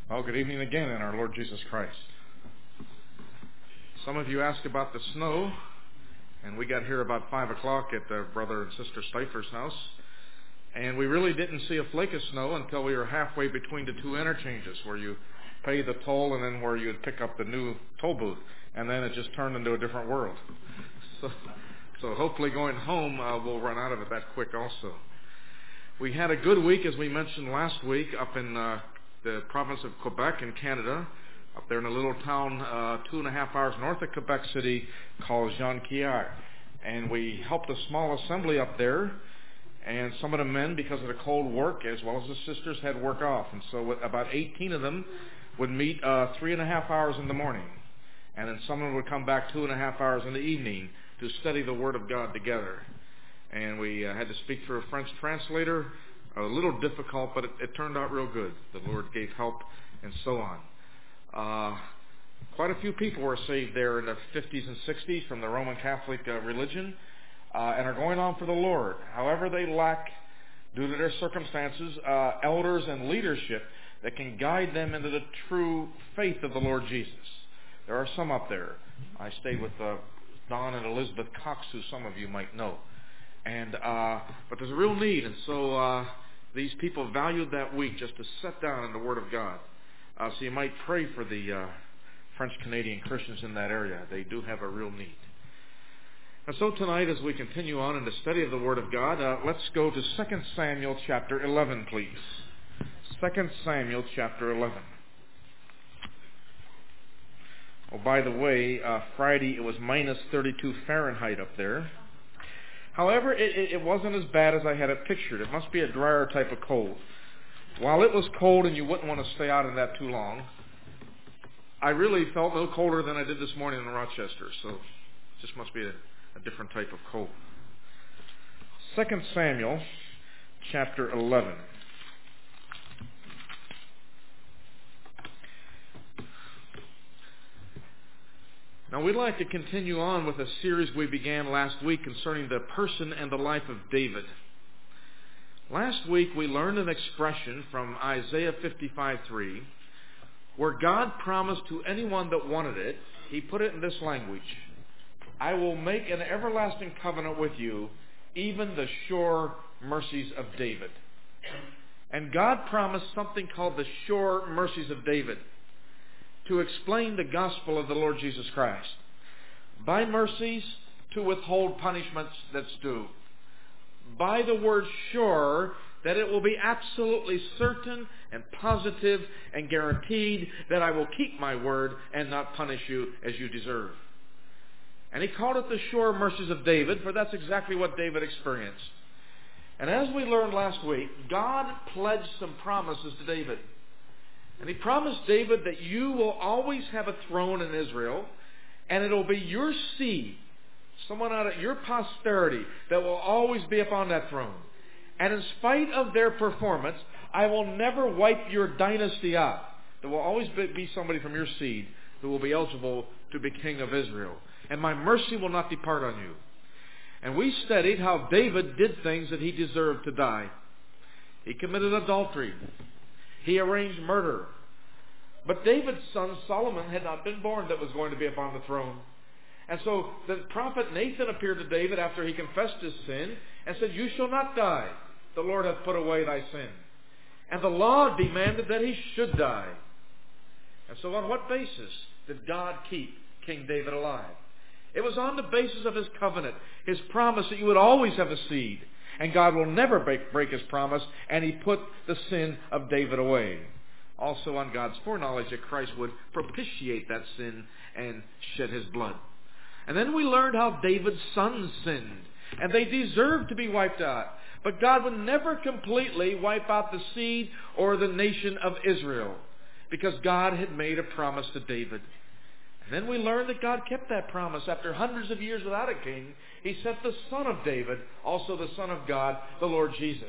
Well, good evening again in our Lord Jesus Christ. Some of you asked about the snow, and we got here about 5 o'clock at Brother and Sister Stifer's house, and we really didn't see a flake of snow until we were halfway between the two interchanges where you pay the toll and then where you would pick up the new toll booth, and then it just turned into a different world. So hopefully going home we'll run out of it that quick also. We had a good week, as we mentioned last week, up in the province of Quebec in Canada, up there in a little town 2.5 hours north of Quebec City called Jonquière. And we helped a small assembly up there, and some of the men, because of the cold work, as well as the sisters, had work off. And so about 18 of them would meet 3.5 hours in the morning, and then some of them would come back 2.5 hours in the evening to study the Word of God together. And we had to speak through a French translator. A little difficult, but it turned out real good. The Lord gave help and so on. Quite a few people were saved there in the 50s and 60s from the Roman Catholic religion and are going on for the Lord. However, they lack, due to their circumstances, elders and leadership that can guide them into the true faith of the Lord Jesus. There are some up there. I stayed with Don and Elizabeth Cox, who some of you might know. And but there's a real need, and so these people valued that week just to sit down in the Word of God. So you might pray for the French-Canadian Christians in that area. They do have a real need. And so tonight, as we continue on in the study of the Word of God, let's go to 2 Samuel chapter 11, please. 2 Samuel chapter 11. Oh, by the way, Friday it was minus 32 Fahrenheit up there. However, it wasn't as bad as I had it pictured. It must be a drier type of cold. While it was cold and you wouldn't want to stay out in that too long, I really felt no colder than I did this morning in Rochester. So it just must be a different type of cold. 2 Samuel chapter 11. Now, we'd like to continue on with a series we began last week concerning the person and the life of David. Last week, we learned an expression from Isaiah 55:3, where God promised to anyone that wanted it, He put it in this language: I will make an everlasting covenant with you, even the sure mercies of David. And God promised something called the sure mercies of David to explain the gospel of the Lord Jesus Christ. By mercies, to withhold punishments that's due. By the word sure, that it will be absolutely certain and positive and guaranteed that I will keep my word and not punish you as you deserve. And He called it the sure mercies of David, for that's exactly what David experienced. And as we learned last week, God pledged some promises to David. And He promised David that you will always have a throne in Israel, and it'll be your seed, someone out of your posterity, that will always be upon that throne. And in spite of their performance, I will never wipe your dynasty out. There will always be somebody from your seed who will be eligible to be king of Israel. And my mercy will not depart on you. And we studied how David did things that he deserved to die. He committed adultery. He arranged murder. But David's son Solomon had not been born that was going to be upon the throne. And so the prophet Nathan appeared to David after he confessed his sin and said, you shall not die. The Lord hath put away thy sin. And the law demanded that he should die. And so on what basis did God keep King David alive? It was on the basis of His covenant, His promise that you would always have a seed. And God will never break His promise, and He put the sin of David away. Also on God's foreknowledge that Christ would propitiate that sin and shed His blood. And then we learned how David's sons sinned, and they deserved to be wiped out. But God would never completely wipe out the seed or the nation of Israel, because God had made a promise to David. Then we learned that God kept that promise. After hundreds of years without a king, He sent the Son of David, also the Son of God, the Lord Jesus.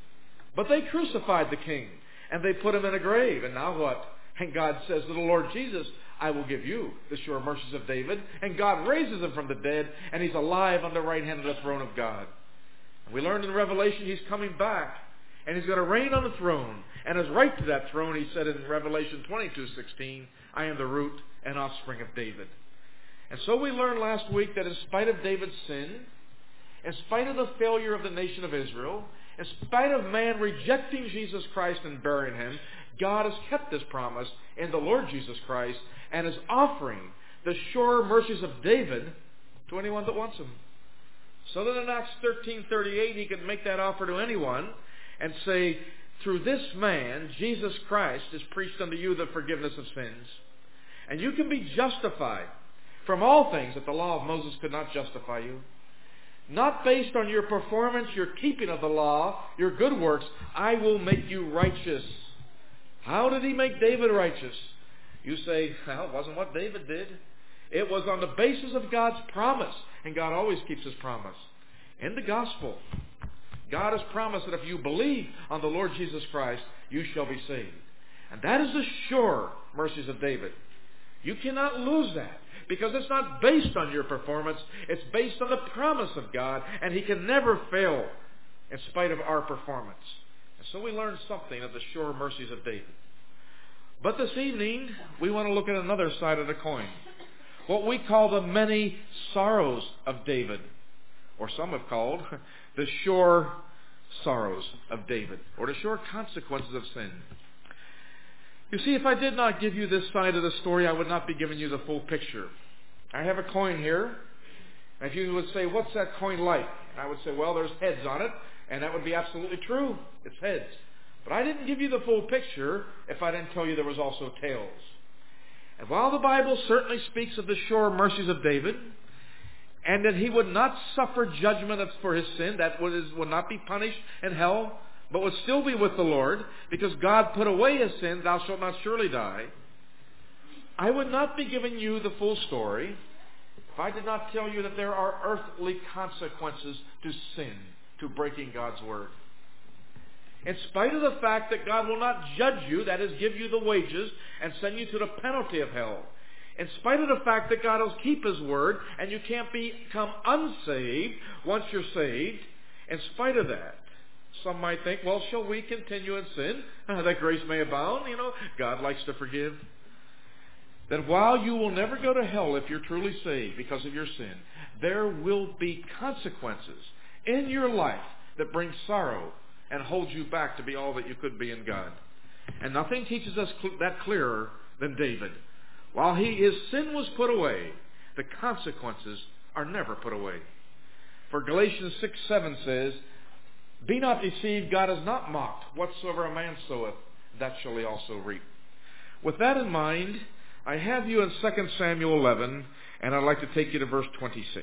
But they crucified the king, and they put Him in a grave. And now what? And God says to the Lord Jesus, I will give you the sure mercies of David. And God raises Him from the dead, and He's alive on the right hand of the throne of God. And we learned in Revelation He's coming back. And He's going to reign on the throne. And as right to that throne, He said in Revelation 22:16, I am the root and offspring of David. And so we learned last week that in spite of David's sin, in spite of the failure of the nation of Israel, in spite of man rejecting Jesus Christ and burying Him, God has kept His promise in the Lord Jesus Christ and is offering the sure mercies of David to anyone that wants Him. So that in Acts 13:38 He could make that offer to anyone and say, through this man, Jesus Christ, is preached unto you the forgiveness of sins. And you can be justified from all things that the law of Moses could not justify you. Not based on your performance, your keeping of the law, your good works. I will make you righteous. How did He make David righteous? You say, well, it wasn't what David did. It was on the basis of God's promise. And God always keeps His promise. In the gospel, God has promised that if you believe on the Lord Jesus Christ, you shall be saved. And that is the sure mercies of David. You cannot lose that. Because it's not based on your performance. It's based on the promise of God. And He can never fail in spite of our performance. And so we learned something of the sure mercies of David. But this evening, we want to look at another side of the coin. What we call the many sorrows of David. Or some have called the sure sorrows of David. Or the sure consequences of sin. You see, if I did not give you this side of the story, I would not be giving you the full picture. I have a coin here. And if you would say, what's that coin like? I would say, well, there's heads on it. And that would be absolutely true. It's heads. But I didn't give you the full picture if I didn't tell you there was also tails. And while the Bible certainly speaks of the sure mercies of David, and that he would not suffer judgment for his sin, that would not be punished in hell, but would still be with the Lord, because God put away his sin, thou shalt not surely die, I would not be giving you the full story if I did not tell you that there are earthly consequences to sin, to breaking God's word. In spite of the fact that God will not judge you, that is, give you the wages and send you to the penalty of hell. In spite of the fact that God will keep His word and you can't become unsaved once you're saved, in spite of that, some might think, well, shall we continue in sin that grace may abound? God likes to forgive. That while you will never go to hell if you're truly saved because of your sin, there will be consequences in your life that bring sorrow and hold you back to be all that you could be in God. And nothing teaches us that clearer than David. While his sin was put away, the consequences are never put away. For Galatians 6:7 says, be not deceived, God is not mocked. Whatsoever a man soweth, that shall he also reap. With that in mind, I have you in 2 Samuel 11, and I'd like to take you to verse 26.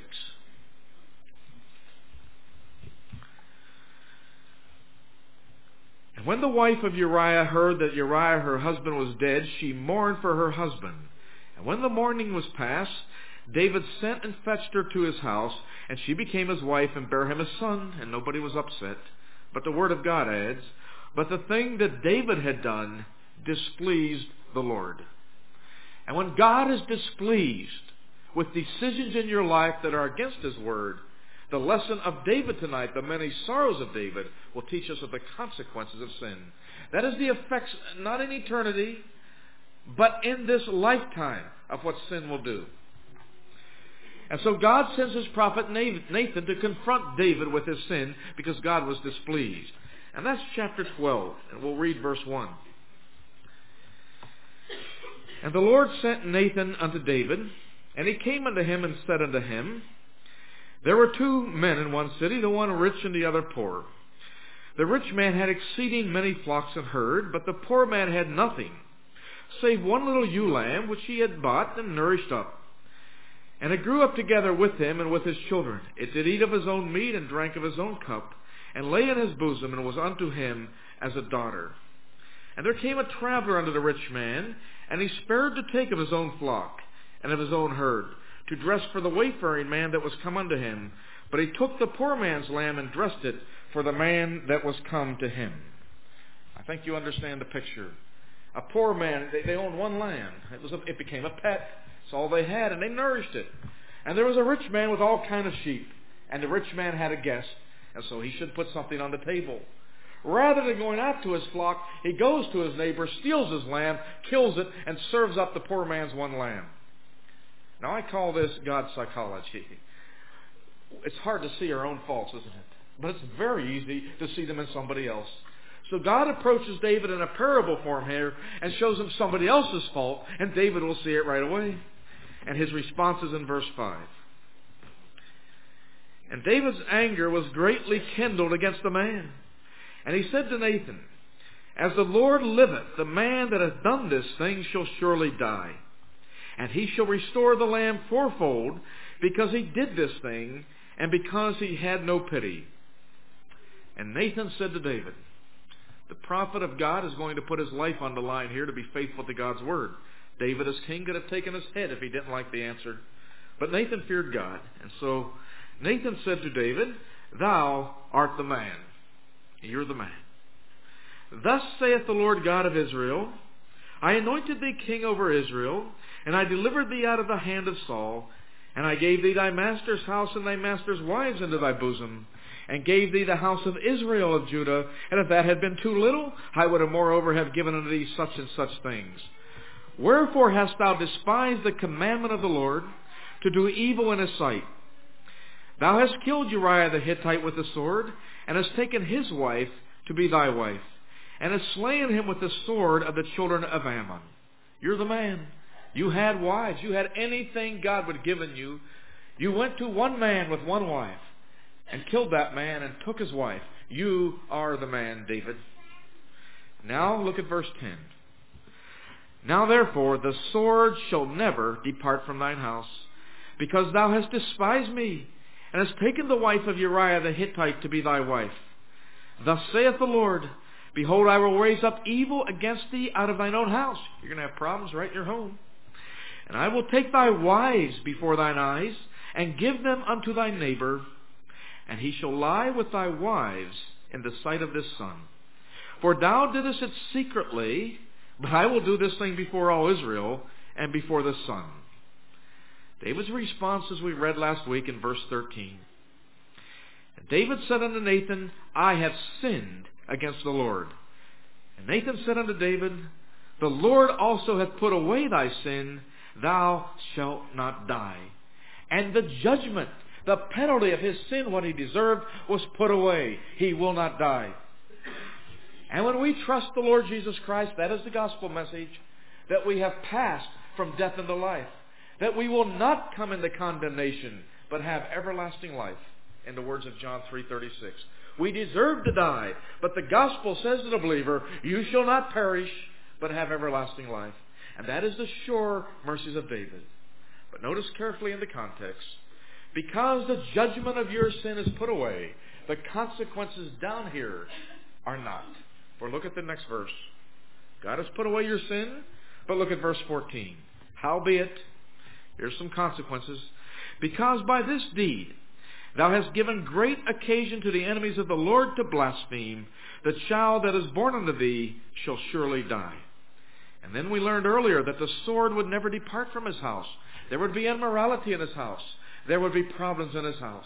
And when the wife of Uriah heard that Uriah her husband was dead, she mourned for her husband. And when the mourning was past, David sent and fetched her to his house, and she became his wife and bare him a son, and nobody was upset. But the word of God adds, but the thing that David had done displeased the Lord. And when God is displeased with decisions in your life that are against His word, the lesson of David tonight, the many sorrows of David, will teach us of the consequences of sin. That is the effects, not in eternity, but in this lifetime of what sin will do. And so God sends His prophet Nathan to confront David with his sin because God was displeased. And that's chapter 12, and we'll read verse 1. And the Lord sent Nathan unto David, and he came unto him and said unto him, there were two men in one city, the one rich and the other poor. The rich man had exceeding many flocks and herd, but the poor man had nothing, save one little ewe lamb which he had bought and nourished up. And it grew up together with him and with his children. It did eat of his own meat and drank of his own cup, and lay in his bosom, and was unto him as a daughter. And there came a traveler unto the rich man, and he spared to take of his own flock and of his own herd, to dress for the wayfaring man that was come unto him. But he took the poor man's lamb and dressed it for the man that was come to him. I think you understand the picture. A poor man, they owned one lamb. It became a pet. It's all they had, and they nourished it. And there was a rich man with all kind of sheep. And the rich man had a guest, and so he should put something on the table. Rather than going out to his flock, he goes to his neighbor, steals his lamb, kills it, and serves up the poor man's one lamb. Now I call this God's psychology. It's hard to see our own faults, isn't it? But it's very easy to see them in somebody else. So God approaches David in a parable form here and shows him somebody else's fault, and David will see it right away. And his response is in verse 5. And David's anger was greatly kindled against the man. And he said to Nathan, As the Lord liveth, the man that hath done this thing shall surely die. And he shall restore the lamb fourfold, because he did this thing, and because he had no pity. And Nathan said to David, the prophet of God is going to put his life on the line here to be faithful to God's word. David as king could have taken his head if he didn't like the answer. But Nathan feared God. And so Nathan said to David, Thou art the man. You're the man. Thus saith the Lord God of Israel, I anointed thee king over Israel, and I delivered thee out of the hand of Saul, and I gave thee thy master's house and thy master's wives into thy bosom, and gave thee the house of Israel of Judah, and if that had been too little, I would have moreover have given unto thee such and such things. Wherefore hast thou despised the commandment of the Lord, to do evil in his sight? Thou hast killed Uriah the Hittite with the sword, and hast taken his wife to be thy wife, and hast slain him with the sword of the children of Ammon. You're the man. You had wives. You had anything God would have given you. You went to one man with one wife, and killed that man and took his wife. You are the man, David. Now look at verse 10. Now therefore the sword shall never depart from thine house, because thou hast despised me, and hast taken the wife of Uriah the Hittite to be thy wife. Thus saith the Lord, Behold, I will raise up evil against thee out of thine own house. You're going to have problems right in your home. And I will take thy wives before thine eyes, and give them unto thy neighbor, and he shall lie with thy wives in the sight of this sun. For thou didst it secretly, but I will do this thing before all Israel, and before the sun. David's response, as we read last week in verse 13. And David said unto Nathan, I have sinned against the Lord. And Nathan said unto David, The Lord also hath put away thy sin, thou shalt not die. And the judgment, the penalty of his sin, what he deserved, was put away. He will not die. And when we trust the Lord Jesus Christ, that is the gospel message, that we have passed from death into life. That we will not come into condemnation, but have everlasting life. In the words of John 3:36. We deserve to die, but the gospel says to the believer, you shall not perish, but have everlasting life. And that is the sure mercies of David. But notice carefully in the context. Because the judgment of your sin is put away, the consequences down here are not. For look at the next verse. God has put away your sin, but look at verse 14. Howbeit, here's some consequences. Because by this deed thou hast given great occasion to the enemies of the Lord to blaspheme, the child that is born unto thee shall surely die. And then we learned earlier that the sword would never depart from his house. There would be immorality in his house. There would be problems in his house.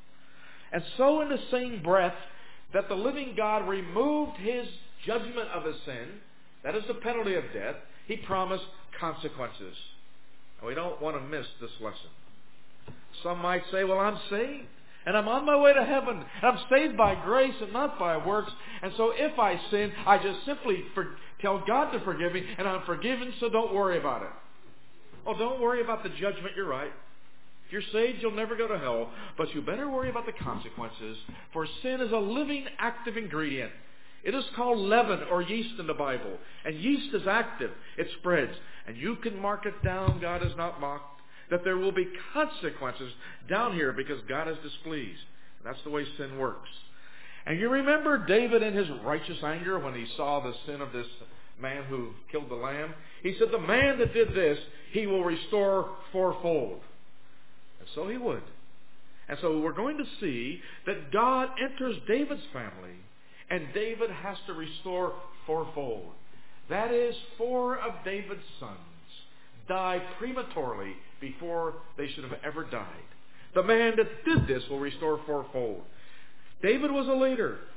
And so in the same breath that the living God removed his judgment of his sin, that is the penalty of death, he promised consequences. And we don't want to miss this lesson. Some might say, well, I'm saved, and I'm on my way to heaven, and I'm saved by grace and not by works, and so if I sin, I just simply tell God to forgive me, and I'm forgiven, so don't worry about it. Oh, don't worry about the judgment, you're right. If you're saved, you'll never go to hell, but you better worry about the consequences, for sin is a living, active ingredient. It is called leaven or yeast in the Bible, and yeast is active. It spreads, and you can mark it down, God is not mocked, that there will be consequences down here because God is displeased. That's the way sin works. And you remember David in his righteous anger when he saw the sin of this man who killed the lamb? He said, the man that did this, he will restore fourfold. And so he would. And so we're going to see that God enters David's family, and David has to restore fourfold. That is, 4 of David's sons died prematurely before they should have ever died. The man that did this will restore fourfold. David was a leader.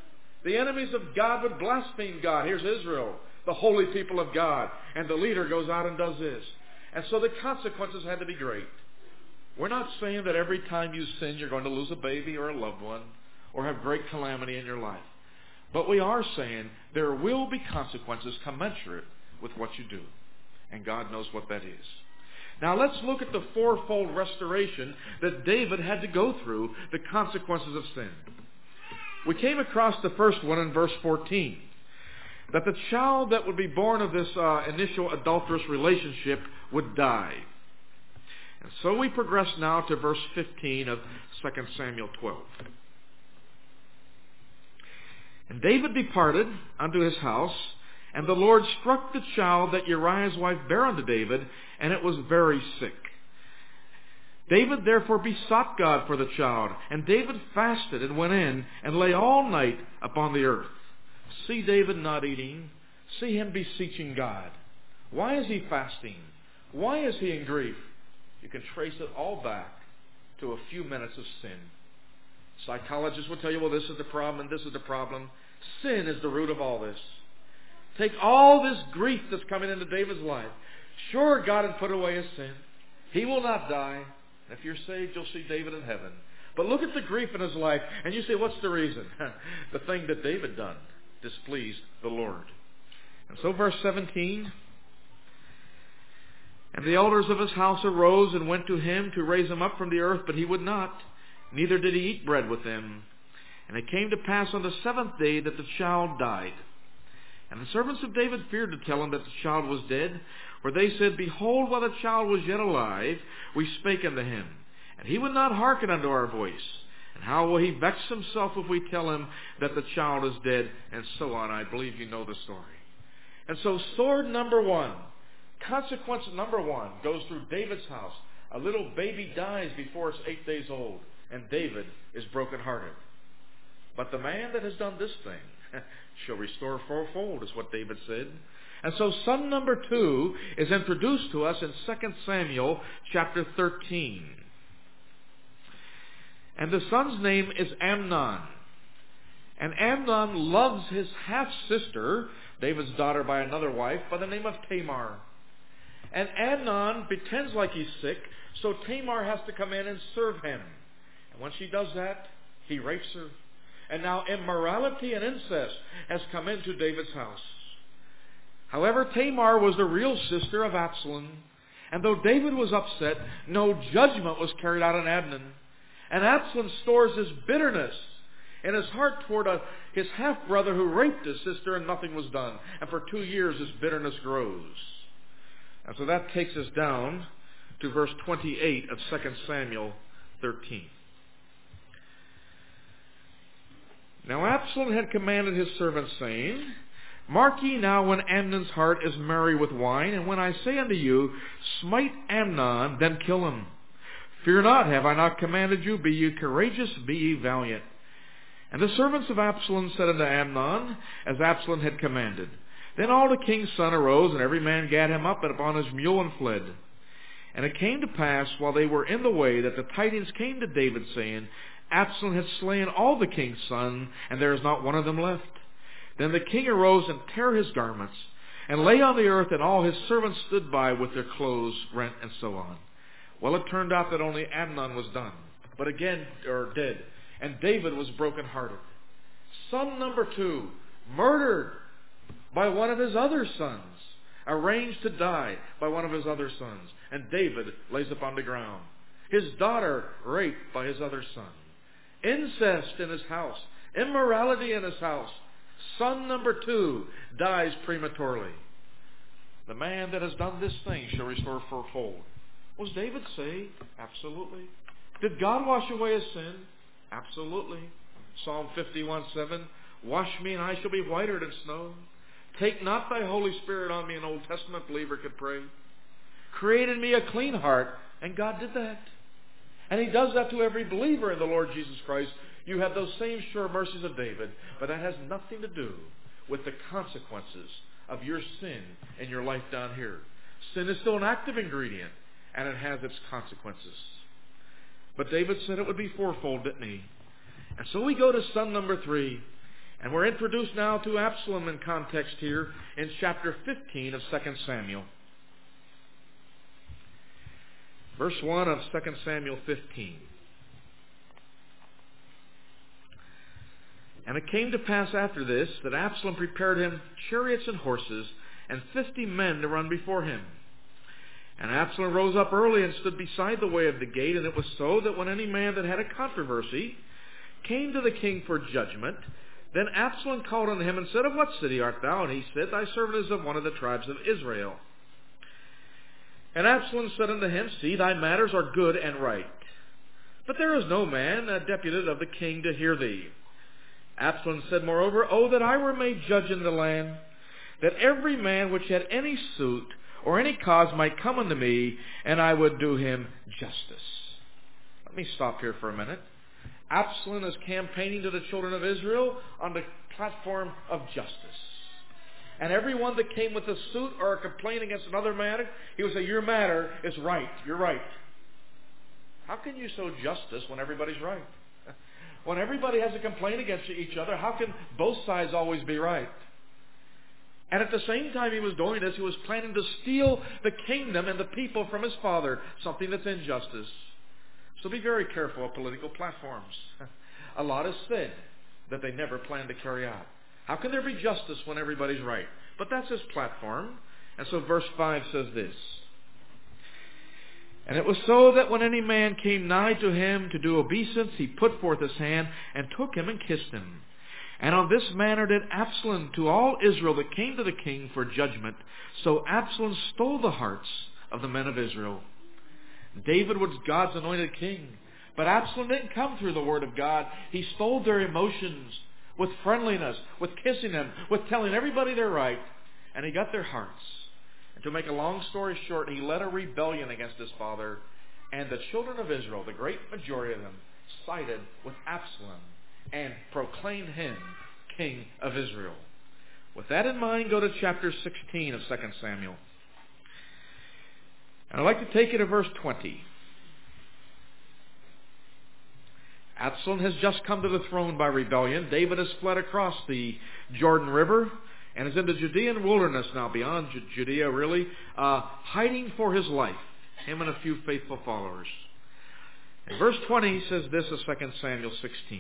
The enemies of God would blaspheme God. Here's Israel, the holy people of God. And the leader goes out and does this. And so the consequences had to be great. We're not saying that every time you sin you're going to lose a baby or a loved one or have great calamity in your life. But we are saying there will be consequences commensurate with what you do. And God knows what that is. Now let's look at the fourfold restoration that David had to go through, the consequences of sin. We came across the first one in verse 14. That the child that would be born of this initial adulterous relationship would die. And so we progress now to verse 15 of 2 Samuel 12. And David departed unto his house, and the Lord struck the child that Uriah's wife bare unto David, and it was very sick. David therefore besought God for the child, and David fasted and went in and lay all night upon the earth. See David not eating. See him beseeching God. Why is he fasting? Why is he in grief? You can trace it all back to a few minutes of sin. Psychologists will tell you, well, this is the problem and this is the problem. Sin is the root of all this. Take all this grief that's coming into David's life. Sure, God had put away his sin. He will not die. If you're saved, you'll see David in heaven. But look at the grief in his life, and you say, what's the reason? The thing that David done displeased the Lord. And so verse 17, and the elders of his house arose and went to him to raise him up from the earth, but he would not, neither did he eat bread with them. And it came to pass on the seventh day that the child died. And the servants of David feared to tell him that the child was dead, for they said, Behold, while the child was yet alive, we spake unto him, and he would not hearken unto our voice. And how will he vex himself if we tell him that the child is dead? And so on. I believe you know the story. And so sword number one, consequence number one, goes through David's house. A little baby dies before it's 8 days old, and David is brokenhearted. But the man that has done this thing shall restore fourfold, is what David said. And so son number two is introduced to us in 2 Samuel chapter 13. And the son's name is Amnon. And Amnon loves his half-sister, David's daughter by another wife, by the name of Tamar. And Amnon pretends like he's sick, so Tamar has to come in and serve him. And when she does that, he rapes her. And now immorality and incest has come into David's house. However, Tamar was the real sister of Absalom. And though David was upset, no judgment was carried out on Amnon. And Absalom stores his bitterness in his heart toward his half-brother who raped his sister, and nothing was done. And for 2 years his bitterness grows. And so that takes us down to verse 28 of 2 Samuel 13. Now Absalom had commanded his servants, saying, Mark ye now when Amnon's heart is merry with wine, and when I say unto you, Smite Amnon, then kill him. Fear not, have I not commanded you? Be ye courageous, be ye valiant. And the servants of Absalom said unto Amnon, as Absalom had commanded. Then all the king's son arose, and every man gat him up and upon his mule and fled. And it came to pass, while they were in the way, that the tidings came to David, saying, Absalom had slain all the king's sons, and there is not one of them left. Then the king arose and tare his garments, and lay on the earth, and all his servants stood by with their clothes rent, and so on. Well, it turned out that only Amnon was dead, and David was brokenhearted. Son number two, murdered by one of his other sons, arranged to die by one of his other sons, and David lays upon the ground. His daughter raped by his other son. Incest in his house, immorality in his house. Son number two dies prematurely. The man that has done this thing shall restore fourfold. Was David saved? Absolutely. Did God wash away his sin? Absolutely. Psalm 51:7, Wash me and I shall be whiter than snow. Take not thy Holy Spirit on me, an Old Testament believer could pray. Create in me a clean heart, and God did that. And he does that to every believer in the Lord Jesus Christ. You have those same sure mercies of David, but that has nothing to do with the consequences of your sin in your life down here. Sin is still an active ingredient, and it has its consequences. But David said it would be fourfold, didn't he? And so we go to son number three. And we're introduced now to Absalom in context here in chapter 15 of 2 Samuel. Verse 1 of 2 Samuel 15. And it came to pass after this that Absalom prepared him chariots and horses, and 50 men to run before him. And Absalom rose up early and stood beside the way of the gate. And it was so that when any man that had a controversy came to the king for judgment, then Absalom called unto him and said, Of what city art thou? And he said, Thy servant is of one of the tribes of Israel. And Absalom said unto him, See, thy matters are good and right. But there is no man deputed of the king to hear thee. Absalom said, Moreover, O that I were made judge in the land, that every man which had any suit or any cause might come unto me, and I would do him justice. Let me stop here for a minute. Absalom is campaigning to the children of Israel on the platform of justice. And everyone that came with a suit or a complaint against another matter, he would say, Your matter is right. You're right. How can you sow justice when everybody's right? When everybody has a complaint against each other, how can both sides always be right? And at the same time he was doing this, he was planning to steal the kingdom and the people from his father, something that's injustice. So be very careful of political platforms. A lot is said that they never plan to carry out. How can there be justice when everybody's right? But that's his platform. And so verse 5 says this. And it was so that when any man came nigh to him to do obeisance, he put forth his hand and took him and kissed him. And on this manner did Absalom to all Israel that came to the king for judgment. So Absalom stole the hearts of the men of Israel. David was God's anointed king. But Absalom didn't come through the word of God. He stole their emotions with friendliness, with kissing them, with telling everybody they're right. And he got their hearts. And to make a long story short, he led a rebellion against his father. And the children of Israel, the great majority of them, sided with Absalom and proclaimed him king of Israel. With that in mind, go to chapter 16 of 2 Samuel. And I'd like to take you to verse 20. Absalom has just come to the throne by rebellion. David has fled across the Jordan River and is in the Judean wilderness now, beyond Judea really, hiding for his life, him and a few faithful followers. And verse 20 says this of 2 Samuel 16.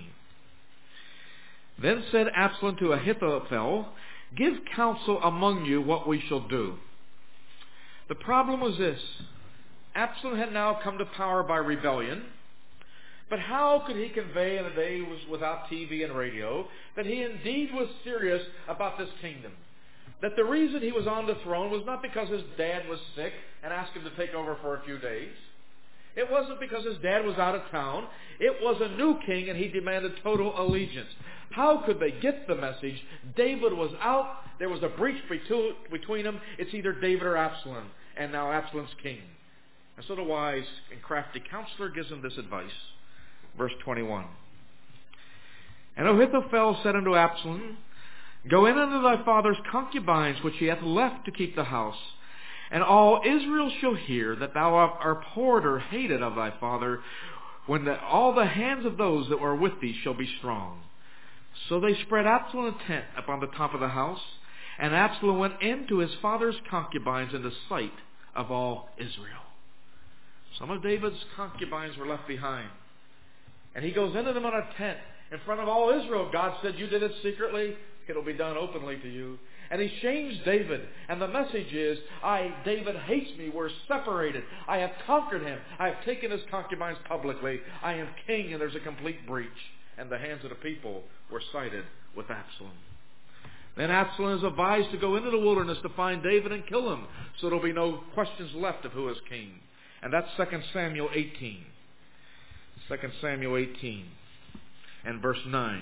Then said Absalom to Ahithophel, Give counsel among you what we shall do. The problem was this. Absalom had now come to power by rebellion. But how could he convey in a day without TV and radio that he indeed was serious about this kingdom? That the reason he was on the throne was not because his dad was sick and asked him to take over for a few days. It wasn't because his dad was out of town. It was a new king and he demanded total allegiance. How could they get the message? David was out. There was a breach between them. It's either David or Absalom. And now Absalom's king. And so the wise and crafty counselor gives him this advice. Verse 21. And Ahithophel said unto Absalom, Go in unto thy father's concubines, which he hath left to keep the house. And all Israel shall hear that thou art abhorred or hated of thy father, when all the hands of those that were with thee shall be strong. So they spread Absalom a tent upon the top of the house, and Absalom went in to his father's concubines in the sight of all Israel. Some of David's concubines were left behind. And he goes into them on a tent in front of all Israel. God said, You did it secretly. It'll be done openly to you. And he shames David. And the message is, David hates me. We're separated. I have conquered him. I have taken his concubines publicly. I am king, and there's a complete breach. And the hands of the people were sided with Absalom. Then Absalom is advised to go into the wilderness to find David and kill him, so there'll be no questions left of who is king. And that's 2 Samuel 18. 2 Samuel 18 and verse 9.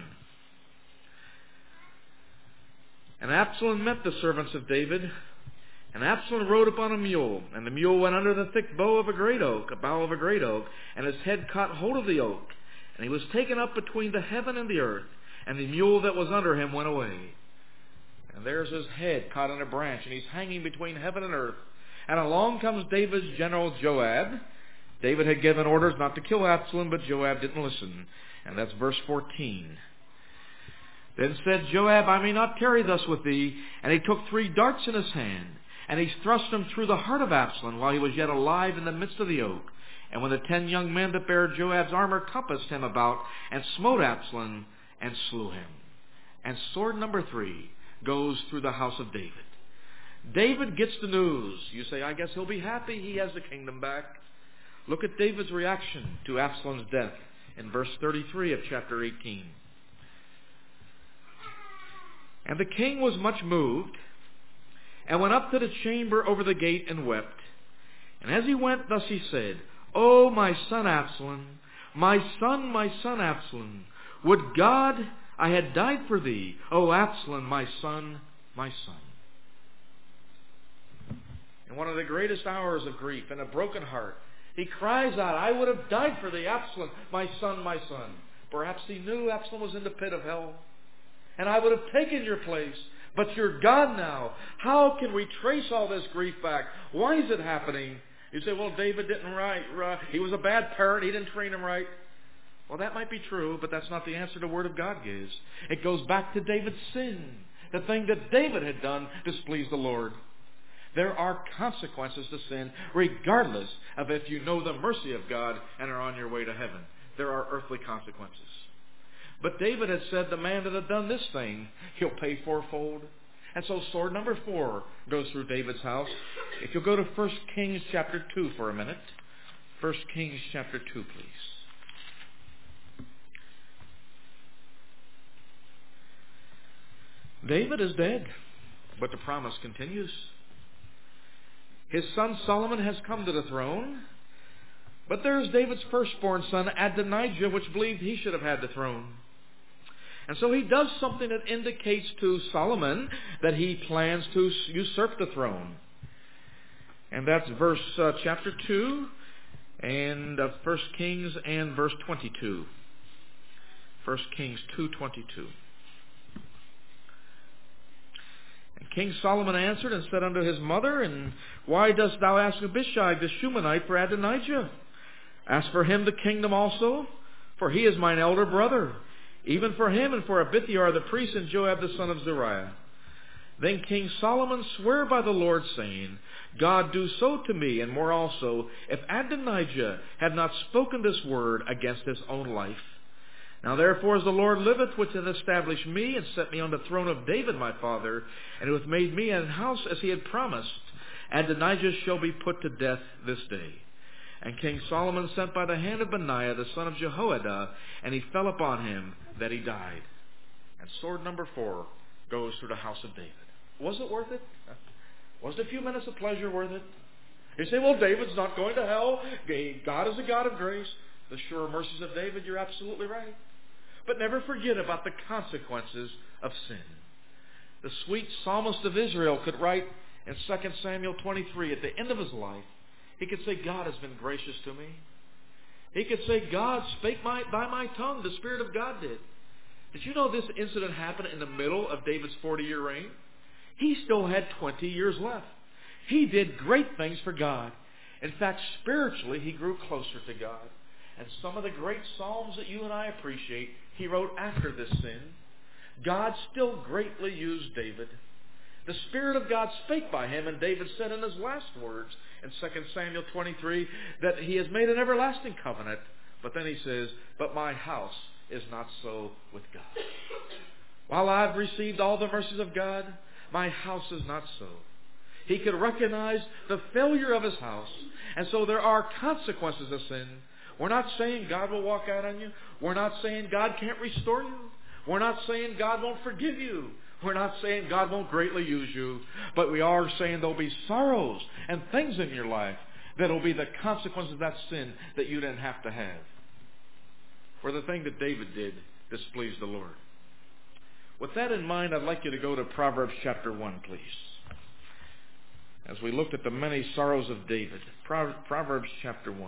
And Absalom met the servants of David, and Absalom rode upon a mule, and the mule went under the thick bough of a great oak, and his head caught hold of the oak, and he was taken up between the heaven and the earth, and the mule that was under him went away. And there's his head caught in a branch, and he's hanging between heaven and earth. And along comes David's general Joab. David had given orders not to kill Absalom, but Joab didn't listen. And that's verse 14. Then said Joab, I may not tarry thus with thee. And he took 3 darts in his hand, and he thrust them through the heart of Absalom while he was yet alive in the midst of the oak. And when the 10 young men that bare Joab's armor compassed him about, and smote Absalom, and slew him. And sword number 3 goes through the house of David. David gets the news. You say, I guess he'll be happy he has the kingdom back. Look at David's reaction to Absalom's death in verse 33 of chapter 18. And the king was much moved, and went up to the chamber over the gate and wept. And as he went, thus he said, O my son Absalom, my son Absalom, would God I had died for thee, O Absalom, my son, my son. In one of the greatest hours of grief and a broken heart, he cries out, I would have died for thee, Absalom, my son, my son. Perhaps he knew Absalom was in the pit of hell, and I would have taken your place. But you're gone now. How can we trace all this grief back? Why is it happening? You say, well, David didn't he was a bad parent. He didn't train him right. Well, that might be true, but that's not the answer the Word of God gives. It goes back to David's sin. The thing that David had done displeased the Lord. There are consequences to sin, regardless of if you know the mercy of God and are on your way to heaven. There are earthly consequences. But David had said, the man that had done this thing, he'll pay fourfold. And so sword number 4 goes through David's house. If you'll go to 1 Kings chapter 2 for a minute. 1 Kings chapter 2, please. David is dead, but the promise continues. His son Solomon has come to the throne, but there's David's firstborn son Adonijah, which believed he should have had the throne. And so he does something that indicates to Solomon that he plans to usurp the throne. And that's chapter 2 and 1 Kings and verse 22. 1 Kings 2:22. And King Solomon answered and said unto his mother, And why dost thou ask Abishai the Shunammite for Adonijah? Ask for him the kingdom also, for he is mine elder brother. Even for him and for Abithiar the priest and Joab the son of Zeruiah. Then King Solomon sware by the Lord, saying, God do so to me, and more also, if Adonijah had not spoken this word against his own life. Now therefore, as the Lord liveth, which hath established me, and set me on the throne of David my father, and who hath made me an house as he had promised, Adonijah shall be put to death this day. And King Solomon sent by the hand of Benaiah the son of Jehoiada, and he fell upon him that he died. And sword number 4 goes through the house of David. Was it worth it? Was the few minutes of pleasure worth it? You say, well, David's not going to hell. God is a God of grace. The sure mercies of David, you're absolutely right. But never forget about the consequences of sin. The sweet psalmist of Israel could write in 2 Samuel 23 at the end of his life, he could say, God has been gracious to me. He could say, God spake by my tongue. The Spirit of God did. Did you know this incident happened in the middle of David's 40-year reign? He still had 20 years left. He did great things for God. In fact, spiritually, he grew closer to God. And some of the great psalms that you and I appreciate, he wrote after this sin. God still greatly used David. The Spirit of God spake by him, and David said in his last words in 2 Samuel 23 that he has made an everlasting covenant. But then he says, but my house is not so with God. While I've received all the mercies of God, my house is not so. He could recognize the failure of his house. And so there are consequences of sin. We're not saying God will walk out on you. We're not saying God can't restore you. We're not saying God won't forgive you. We're not saying God won't greatly use you. But we are saying there'll be sorrows and things in your life that will be the consequence of that sin that you didn't have to have. For the thing that David did displeased the Lord. With that in mind, I'd like you to go to Proverbs chapter 1, please. As we looked at the many sorrows of David. Proverbs chapter 1.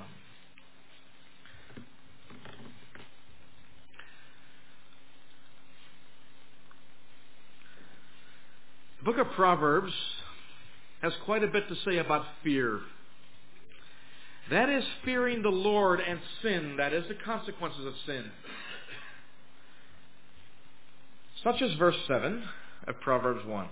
The book of Proverbs has quite a bit to say about fear. That is fearing the Lord, and sin. That is the consequences of sin. Such as verse 7 of Proverbs 1.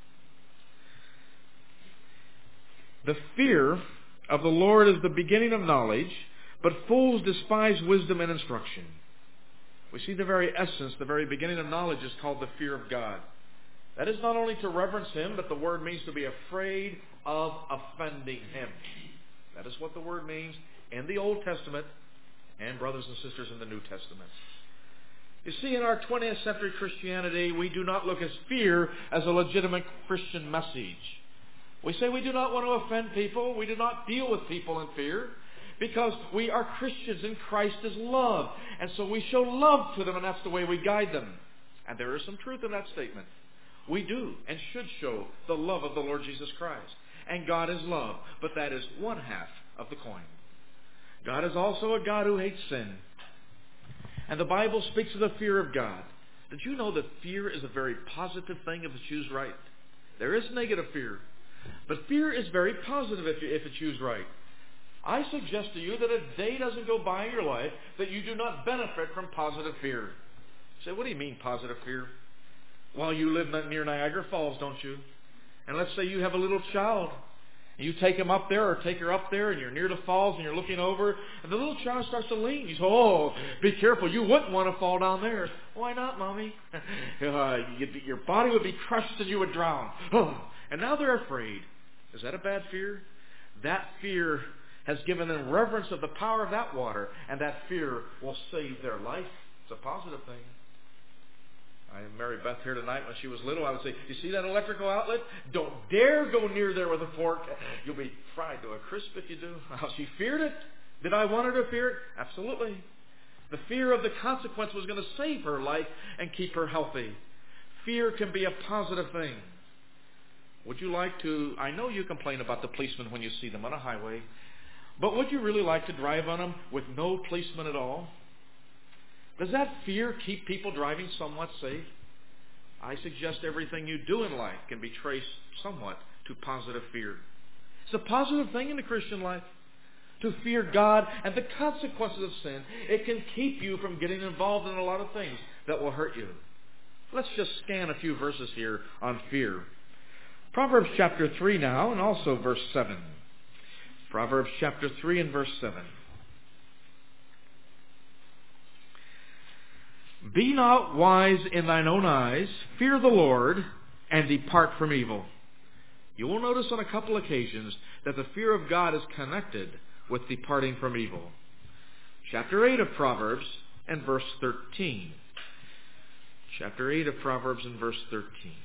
The fear of the Lord is the beginning of knowledge, but fools despise wisdom and instruction. We see the very essence, the very beginning of knowledge is called the fear of God. That is not only to reverence Him, but the word means to be afraid of offending Him. That is what the word means in the Old Testament and, brothers and sisters, in the New Testament. You see, in our 20th century Christianity, we do not look at fear as a legitimate Christian message. We say we do not want to offend people. We do not deal with people in fear because we are Christians and Christ is love. And so we show love to them, and that's the way we guide them. And there is some truth in that statement. We do and should show the love of the Lord Jesus Christ. And God is love, but that is one half of the coin. God is also a God who hates sin. And the Bible speaks of the fear of God. Did you know that fear is a very positive thing if it's used right? There is negative fear, but fear is very positive if it's used right. I suggest to you that a day doesn't go by in your life that you do not benefit from positive fear. You say, what do you mean positive fear? Well, you live near Niagara Falls, don't you? And let's say you have a little child. And you take him up there or take her up there and you're near the falls and you're looking over and the little child starts to lean. You say, oh, be careful. You wouldn't want to fall down there. Why not, Mommy? Your body would be crushed and you would drown. Oh, and now they're afraid. Is that a bad fear? That fear has given them reverence of the power of that water, and that fear will save their life. It's a positive thing. I married Beth here tonight when she was little. I would say, you see that electrical outlet? Don't dare go near there with a fork. You'll be fried to a crisp if you do. Well, she feared it. Did I want her to fear it? Absolutely. The fear of the consequence was going to save her life and keep her healthy. Fear can be a positive thing. Would you like to, I know you complain about the policemen when you see them on a highway, but would you really like to drive on them with no policeman at all? Does that fear keep people driving somewhat safe? I suggest everything you do in life can be traced somewhat to positive fear. It's a positive thing in the Christian life to fear God and the consequences of sin. It can keep you from getting involved in a lot of things that will hurt you. Let's just scan a few verses here on fear. Proverbs chapter 3 now, and also verse 7. Proverbs chapter 3 and verse 7. Be not wise in thine own eyes, fear the Lord, and depart from evil. You will notice on a couple occasions that the fear of God is connected with departing from evil. Chapter 8 of Proverbs and verse 13. Chapter 8 of Proverbs and verse 13.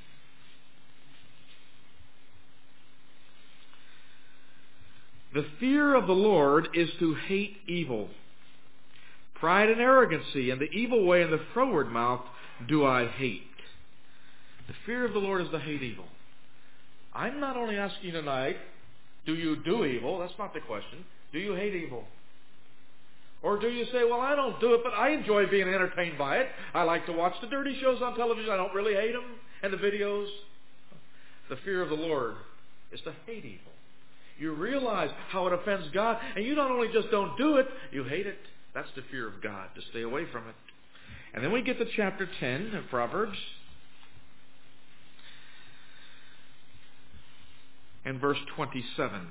The fear of the Lord is to hate evil. Pride and arrogancy and the evil way and the froward mouth do I hate. The fear of the Lord is to hate evil. I'm not only asking tonight, do you do evil? That's not the question. Do you hate evil? Or do you say, well, I don't do it, but I enjoy being entertained by it. I like to watch the dirty shows on television. I don't really hate them. And the videos. The fear of the Lord is to hate evil. You realize how it offends God, and you not only just don't do it, you hate it. That's the fear of God, to stay away from it. And then we get to chapter 10 of Proverbs. And verse 27.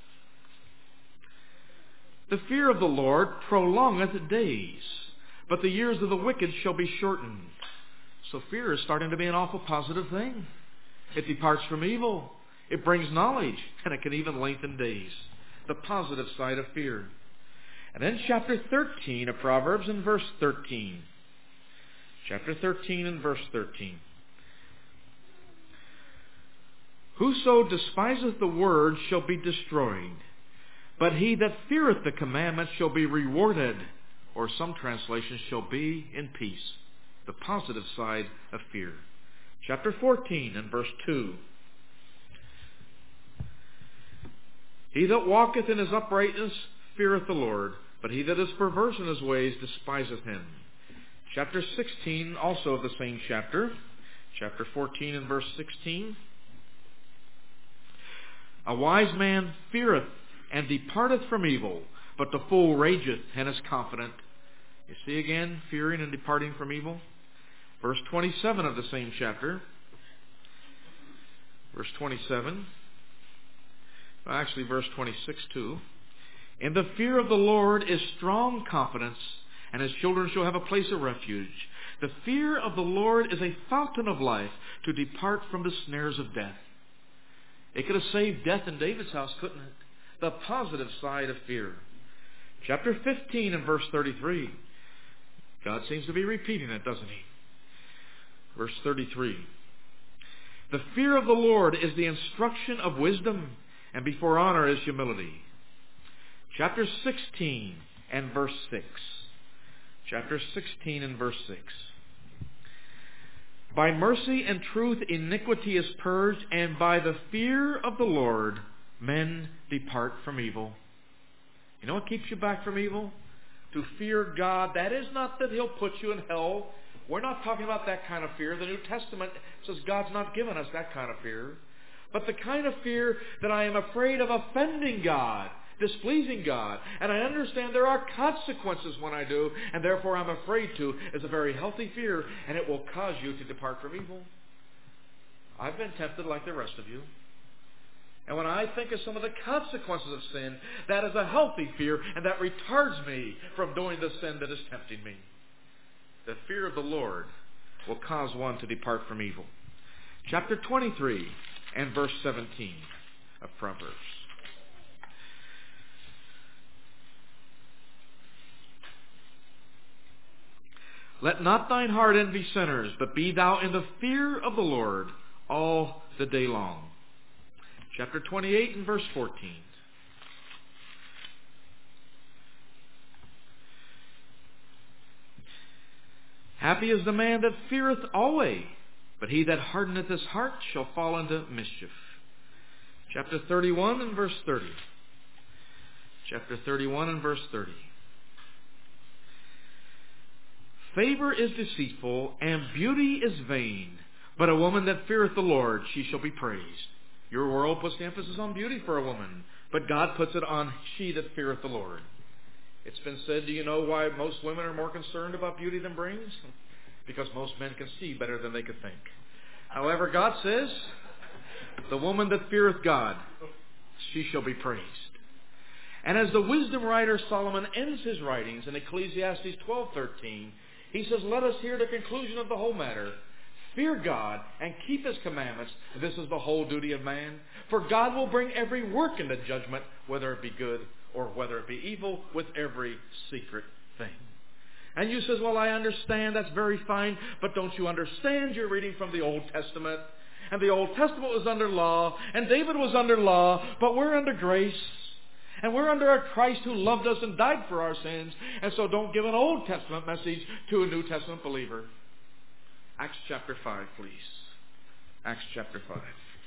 The fear of the Lord prolongeth days, but the years of the wicked shall be shortened. So fear is starting to be an awful positive thing. It departs from evil. It brings knowledge, and it can even lengthen days. The positive side of fear. And then chapter 13 of Proverbs and verse 13. Chapter 13 and verse 13. Whoso despiseth the word shall be destroyed, but he that feareth the commandment shall be rewarded, or some translations shall be in peace. The positive side of fear. Chapter 14 and verse 2. He that walketh in his uprightness feareth the Lord, but he that is perverse in his ways despiseth him. Chapter 16, also of the same chapter. Chapter 14 and verse 16. A wise man feareth and departeth from evil, but the fool rageth and is confident. You see again, fearing and departing from evil. Verse 27 of the same chapter. Verse 27. Actually, verse 26 too. In the fear of the Lord is strong confidence, and his children shall have a place of refuge. The fear of the Lord is a fountain of life to depart from the snares of death. It could have saved death in David's house, couldn't it? The positive side of fear. Chapter 15 and verse 33. God seems to be repeating it, doesn't he? Verse 33. The fear of the Lord is the instruction of wisdom, and before honor is humility. Chapter 16 and verse 6. Chapter 16 and verse 6. By mercy and truth iniquity is purged, and by the fear of the Lord men depart from evil. You know what keeps you back from evil? To fear God. That is not that he'll put you in hell. We're not talking about that kind of fear. The New Testament says God's not given us that kind of fear. But the kind of fear that I am afraid of offending God, displeasing God. And I understand there are consequences when I do, and therefore I'm afraid to, is a very healthy fear, and it will cause you to depart from evil. I've been tempted like the rest of you. And when I think of some of the consequences of sin, that is a healthy fear, and that retards me from doing the sin that is tempting me. The fear of the Lord will cause one to depart from evil. Chapter 23 and verse 17 of Proverbs. Let not thine heart envy sinners, but be thou in the fear of the Lord all the day long. Chapter 28 and verse 14. Happy is the man that feareth always, but he that hardeneth his heart shall fall into mischief. Chapter 31 and verse 30. Chapter 31 and verse 30. Favor is deceitful, and beauty is vain, but a woman that feareth the Lord, she shall be praised. Your world puts the emphasis on beauty for a woman, but God puts it on she that feareth the Lord. It's been said, do you know why most women are more concerned about beauty than brains? Because most men can see better than they could think. However, God says, the woman that feareth God, she shall be praised. And as the wisdom writer Solomon ends his writings in Ecclesiastes 12:13, he says, let us hear the conclusion of the whole matter. Fear God and keep his commandments. This is the whole duty of man. For God will bring every work into judgment, whether it be good or whether it be evil, with every secret thing. And you says, well, I understand, that's very fine, but don't you understand? You're reading from the Old Testament. And the Old Testament was under law, and David was under law, but we're under grace. And we're under a Christ who loved us and died for our sins. And so don't give an Old Testament message to a New Testament believer. Acts chapter 5, please. Acts chapter 5.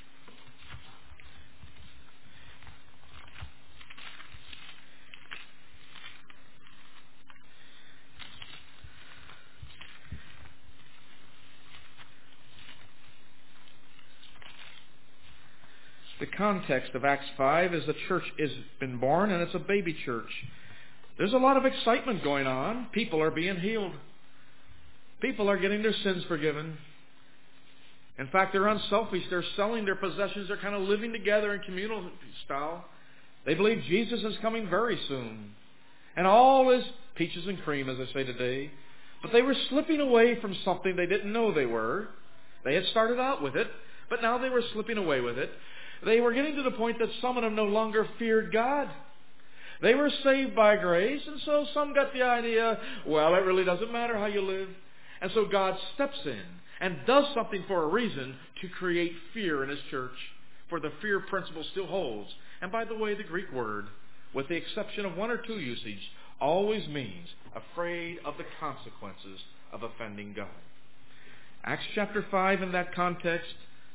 The context of Acts 5 is the church has been born, and it's a baby church. There's a lot of excitement going on. People are being healed. People are getting their sins forgiven. In fact, they're unselfish. They're selling their possessions. They're kind of living together in communal style. They believe Jesus is coming very soon. And all is peaches and cream, as they say today. But they were slipping away from something they didn't know they were. They had started out with it, but now they were slipping away with it. They were getting to the point that some of them no longer feared God. They were saved by grace, and so some got the idea, well, it really doesn't matter how you live. And so God steps in and does something for a reason to create fear in his church. For the fear principle still holds. And by the way, the Greek word, with the exception of one or two usage, always means afraid of the consequences of offending God. Acts chapter 5 in that context.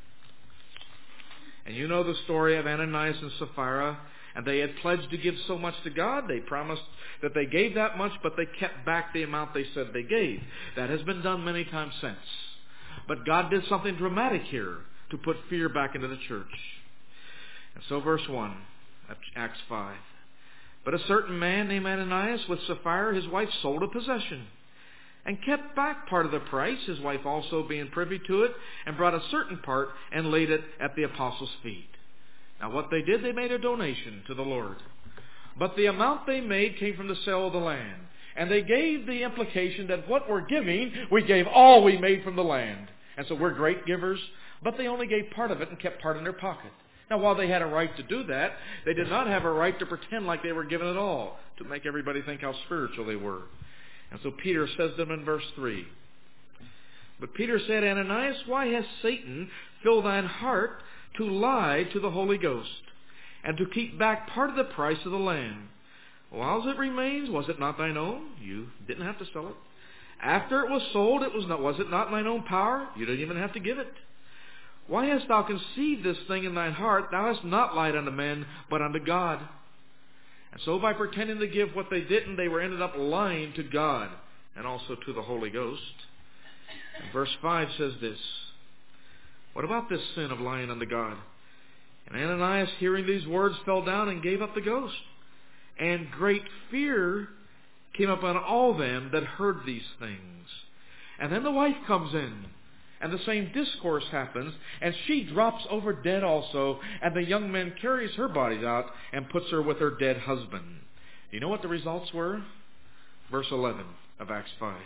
And you know the story of Ananias and Sapphira. And they had pledged to give so much to God. They promised that they gave that much, but they kept back the amount they said they gave. That has been done many times since. But God did something dramatic here to put fear back into the church. And so verse 1 of Acts 5. But a certain man named Ananias with Sapphira, his wife, sold a possession. and kept back part of the price, his wife also being privy to it, and brought a certain part and laid it at the apostles' feet. Now what they did, they made a donation to the Lord. But the amount they made came from the sale of the land. And they gave the implication that what we're giving, we gave all we made from the land. And so we're great givers, but they only gave part of it and kept part in their pocket. Now, while they had a right to do that, they did not have a right to pretend like they were given it all, to make everybody think how spiritual they were. And so Peter says to them in verse 3, "But Peter said, Ananias, why has Satan filled thine heart to lie to the Holy Ghost, and to keep back part of the price of the land? While it remains, was it not thine own? You didn't have to sell it. After it was sold, was it not thine own power? You didn't even have to give it. Why hast thou conceived this thing in thine heart? Thou hast not lied unto men, but unto God." And so by pretending to give what they didn't, they were ended up lying to God and also to the Holy Ghost. And verse 5 says this, "What about this sin of lying unto God? And Ananias, hearing these words, fell down and gave up the ghost. And great fear came upon all them that heard these things." And then the wife comes in, and the same discourse happens, and she drops over dead also, and the young man carries her body out and puts her with her dead husband. You know what the results were? Verse 11 of Acts 5.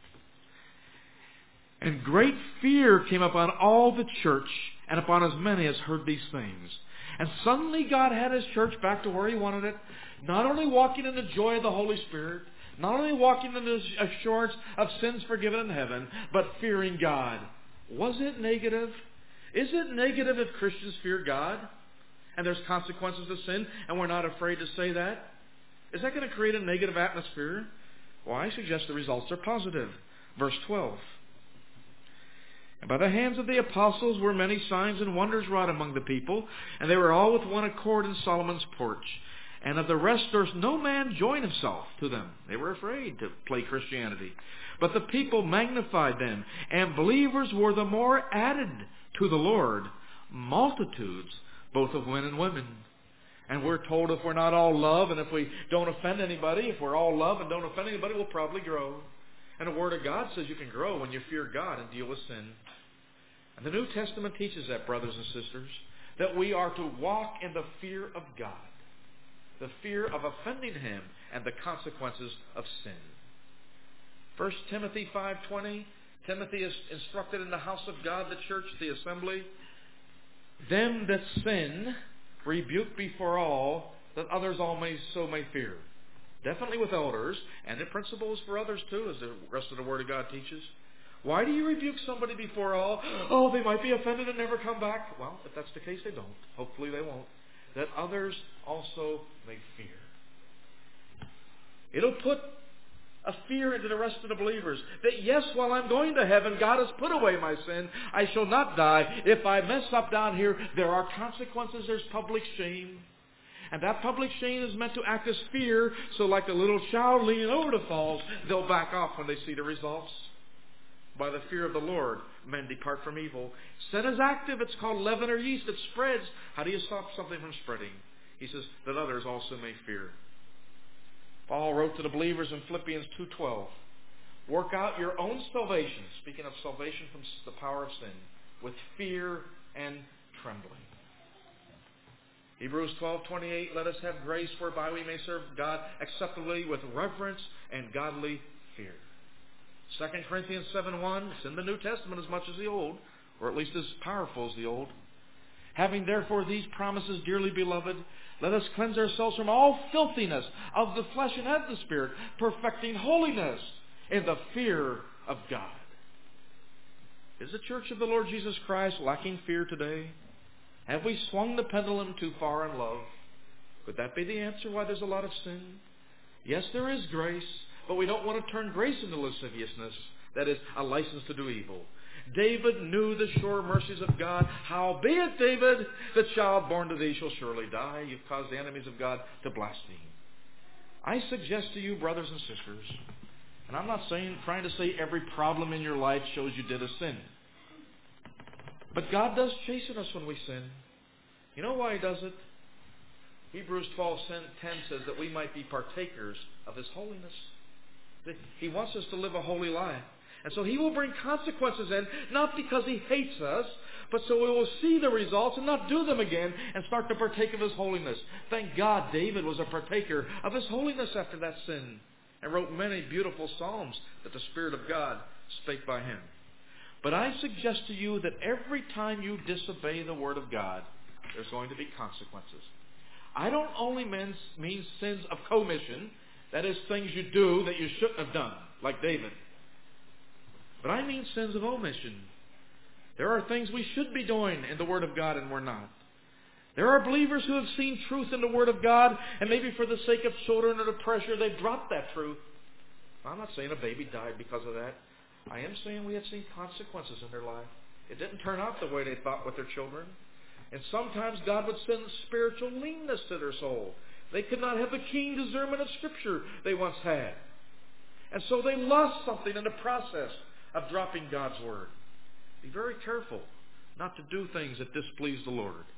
"And great fear came upon all the church, and upon as many as heard these things." And suddenly God had His church back to where He wanted it, not only walking in the joy of the Holy Spirit, not only walking in the assurance of sins forgiven in heaven, but fearing God. Was it negative? Is it negative if Christians fear God and there's consequences to sin and we're not afraid to say that? Is that going to create a negative atmosphere? Well, I suggest the results are positive. Verse 12. "And by the hands of the apostles were many signs and wonders wrought among the people, and they were all with one accord in Solomon's porch. And of the rest durst no man join himself to them." They were afraid to play Christianity. "But the people magnified them, and believers were the more added to the Lord, multitudes both of men and women." And we're told if we're not all love and if we don't offend anybody, if we're all love and don't offend anybody, we'll probably grow. And the Word of God says you can grow when you fear God and deal with sin. And the New Testament teaches that, brothers and sisters, that we are to walk in the fear of God, the fear of offending Him and the consequences of sin. 1 Timothy 5:20, Timothy is instructed in the house of God, the church, the assembly, "Them that sin rebuke before all, that others all may fear." Definitely with elders, and the principle is for others too, as the rest of the Word of God teaches. Why do you rebuke somebody before all? Oh, they might be offended and never come back. Well, if that's the case, they don't. Hopefully they won't. That others also may fear. It'll put a fear into the rest of the believers that yes, while I'm going to heaven, God has put away my sin. I shall not die. If I mess up down here, there are consequences. There's public shame. And that public shame is meant to act as fear, so like a little child leaning over the falls, they'll back off when they see the results. By the fear of the Lord, men depart from evil. Sin is active. It's called leaven or yeast. It spreads. How do you stop something from spreading? He says that others also may fear. Paul wrote to the believers in Philippians 2:12, "Work out your own salvation," speaking of salvation from the power of sin, "with fear and trembling." Hebrews 12:28, "Let us have grace whereby we may serve God acceptably with reverence and godly fear." 2 Corinthians 7:1, it's in the New Testament as much as the Old, or at least as powerful as the Old. "Having therefore these promises, dearly beloved, let us cleanse ourselves from all filthiness of the flesh and of the spirit, perfecting holiness in the fear of God." Is the church of the Lord Jesus Christ lacking fear today? Have we swung the pendulum too far in love? Could that be the answer why there's a lot of sin? Yes, there is grace, but we don't want to turn grace into lasciviousness. That is, a license to do evil. David knew the sure mercies of God. "Howbeit, David, the child born to thee shall surely die. You've caused the enemies of God to blaspheme." I suggest to you, brothers and sisters, and I'm not trying to say every problem in your life shows you did a sin. But God does chasten us when we sin. You know why He does it? Hebrews 12:10 says that we might be partakers of His holiness. He wants us to live a holy life. And so He will bring consequences in, not because He hates us, but so we will see the results and not do them again and start to partake of His holiness. Thank God David was a partaker of His holiness after that sin and wrote many beautiful psalms that the Spirit of God spake by him. But I suggest to you that every time you disobey the Word of God, there's going to be consequences. I don't only mean sins of commission, that is, things you do that you shouldn't have done, like David. But I mean sins of omission. There are things we should be doing in the Word of God and we're not. There are believers who have seen truth in the Word of God, and maybe for the sake of children or the pressure, they've dropped that truth. I'm not saying a baby died because of that. I am saying we have seen consequences in their life. It didn't turn out the way they thought with their children. And sometimes God would send spiritual leanness to their soul. They could not have the keen discernment of Scripture they once had. And so they lost something in the process of dropping God's Word. Be very careful not to do things that displease the Lord.